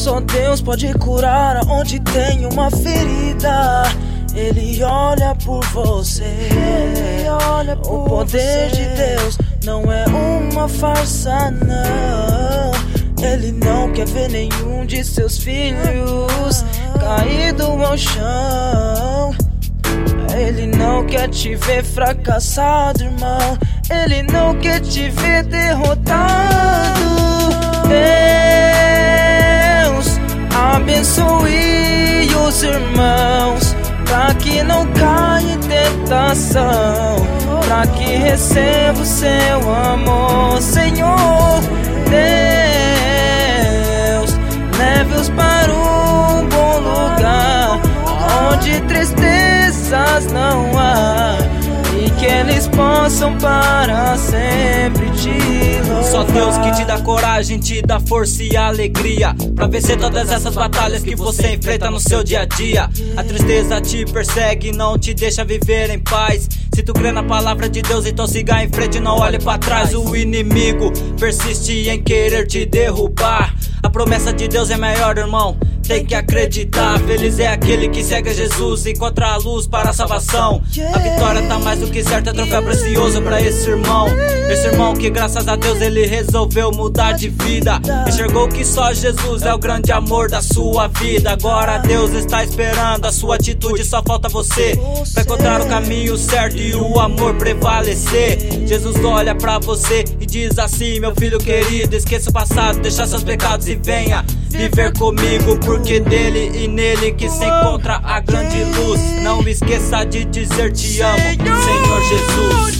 Só Deus pode curar onde tem uma ferida. Ele olha por você. O poder de Deus não é uma farsa, não. Ele não quer ver nenhum de seus filhos caído ao chão. Ele não quer te ver fracassado, irmão. Ele não quer te ver derrotado. Deus abençoe os irmãos, pra que não caia em tentação, pra que receba o seu amor. Senhor Deus, leve-os para um bom lugar, onde tristezas não há, e que eles possam para sempre te louvar. Só Deus que te dá coragem, te dá força e alegria pra vencer todas essas batalhas que você enfrenta no seu dia a dia. A tristeza te persegue, não te deixa viver em paz. Se tu crê na palavra de Deus, então siga em frente, não olhe pra trás. O inimigo persiste em querer te derrubar. A promessa de Deus é maior, irmão, tem que acreditar. Feliz é aquele que segue a Jesus e encontra a luz para a salvação. A vitória tá mais do que certa, é troféu precioso pra esse irmão. Esse irmão que graças a Deus ele resolveu mudar de vida. Enxergou que só Jesus é o grande amor da sua vida. Agora Deus está esperando a sua atitude, só falta você pra encontrar o caminho certo e o amor prevalecer. Jesus olha pra você e diz assim: meu filho querido, esqueça o passado, deixa seus pecados e venha viver comigo, porque dele e nele que se encontra a grande luz. Não esqueça de dizer te amo, Senhor Jesus.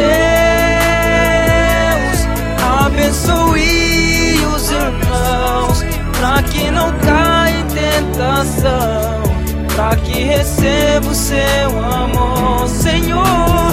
Deus abençoe os irmãos, pra que não caia em tentação, pra que receba o seu amor. Senhor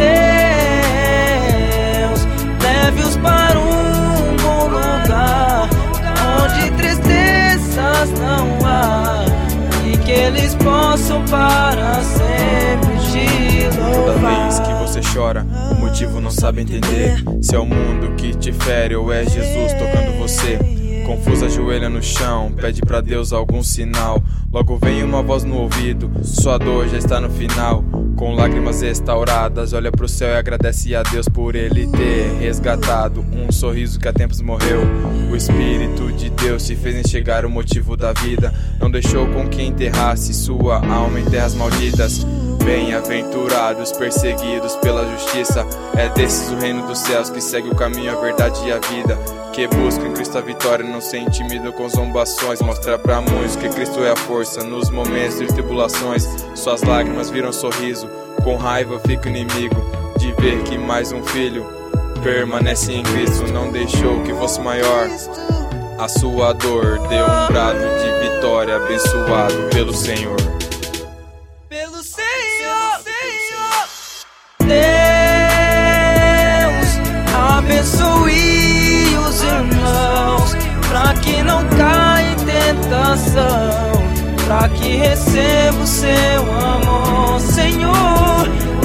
Deus, leve-os para um bom lugar, onde tristezas não há, e que eles possam para sempre te louvar. Toda vez que você chora, o motivo não sabe entender, se é o mundo que te fere ou é Jesus tocando você. Confusa, ajoelha no chão, pede pra Deus algum sinal. Logo vem uma voz no ouvido, sua dor já está no final. Com lágrimas restauradas, olha pro céu e agradece a Deus por Ele ter resgatado um sorriso que há tempos morreu. O Espírito de Deus te fez enxergar o motivo da vida, não deixou com que enterrasse sua alma em terras malditas. Bem-aventurados, perseguidos pela justiça, é desses o reino dos céus, que segue o caminho, a verdade e a vida, que busca em Cristo a vitória, não se intimida com zombações. Mostra pra muitos que Cristo é a força nos momentos de tribulações. Suas lágrimas viram sorriso, com raiva fica inimigo de ver que mais um filho permanece em Cristo. Não deixou que fosse maior a sua dor, deu um brado de vitória, abençoado pelo Senhor. Pelo Senhor, Deus abençoe os irmãos, pra que não caia em tentação, pra que receba o seu amor. Senhor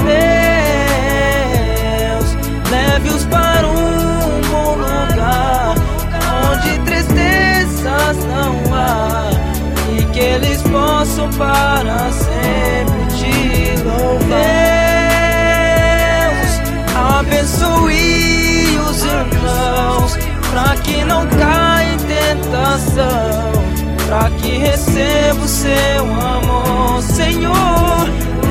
Deus, leve-os para um bom lugar, onde tristezas não há, e que eles possam para sempre te louvar. Deus abençoe os irmãos, pra que não caia em tentação, pra que receba o seu amor. Senhor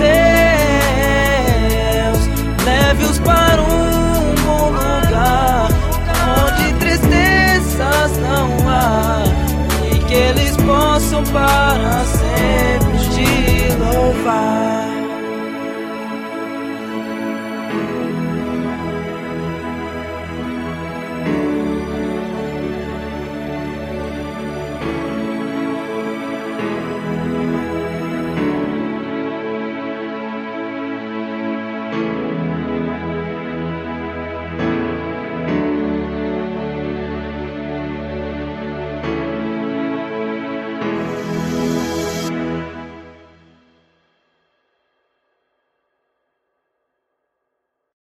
Deus, leve-os para um bom lugar, onde tristezas não há, e que eles possam para sempre